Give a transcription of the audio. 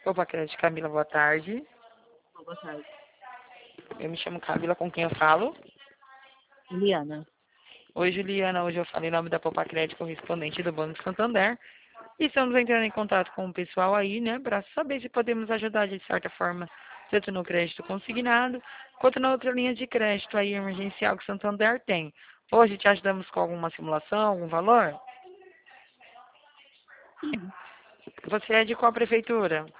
Opa, Crédito Camila, boa tarde. Boa tarde. Eu me chamo Camila, com quem eu falo? Juliana. Oi, Juliana. Hoje eu falo em nome da Popa Crédito, correspondente do Banco Santander. E estamos entrando em contato com o pessoal aí, né, para saber se podemos ajudar de certa forma, tanto no crédito consignado, quanto na outra linha de crédito aí emergencial que o Santander tem. Hoje te ajudamos com alguma simulação, algum valor? Sim. Você é de qual prefeitura?